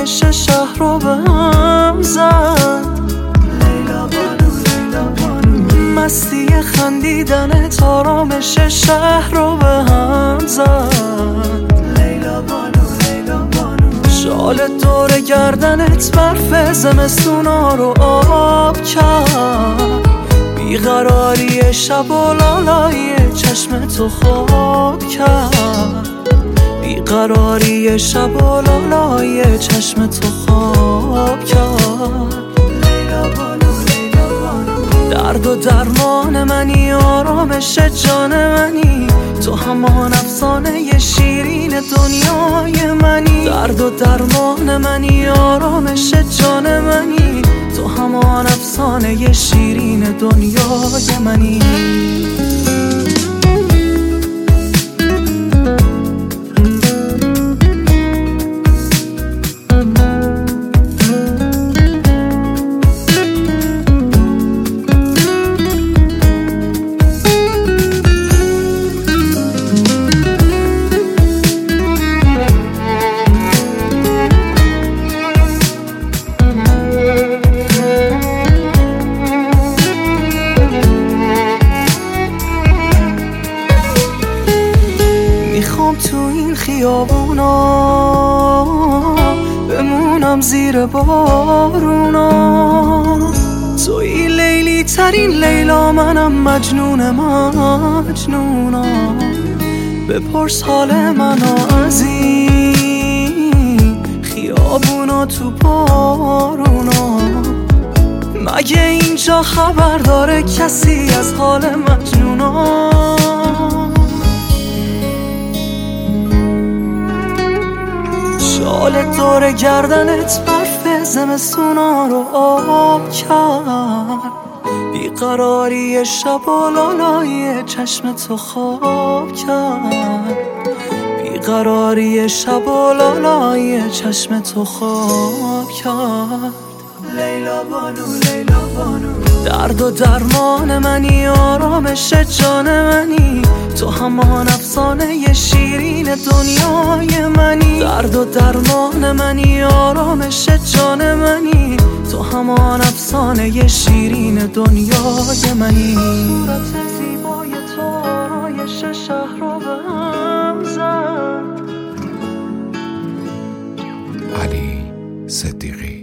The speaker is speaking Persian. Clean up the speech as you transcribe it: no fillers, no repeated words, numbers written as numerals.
آرایش شهر رو به هم زد. لیلا بانو لیلا بانو، مستی خندیدنت آرامش شهر رو به هم زد. لیلا بانو لیلا بانو، شال دور گردنت برف زمستونا رو آب کرد. بیقراری شب و لالای چشم تو خواب کرد. بیقراری شب و لالای چشم تو خواب کرد. لیلا بانو لیلا بانو، درد و درمان منی، آرامش جان منی، تو همان افسانه شیرین دنیای منی. درد و درمان منی، آرامش جان منی، تو همان افسانه شیرین دنیای منی. میخوام تو این خیابونا بمونم زیر بارونا. توی لیلی ترین لیلا، منم مجنون مجنونا. بپرس حال منو از این خیابونا تو بارونا. مگه اینجا خبر داره کسی از حال مجنونا؟ شال دور گردنت برف زمستونا رو آب کرد. بیقراری شب و لالای چشم تو خواب کرد. بیقراری شب و لالای چشم تو خواب کرد. لیلا بانو لیلا بانو، درد و درمان منی، آرامش جان منی، تو همان افسانه شیرین دنیای منی. درد و درمان منی، آرامش جان منی، تو همان افسانه شیرین دنیای منی. صورت زیبای تو آرایش شهر رو به هم زد. علی صدیقی.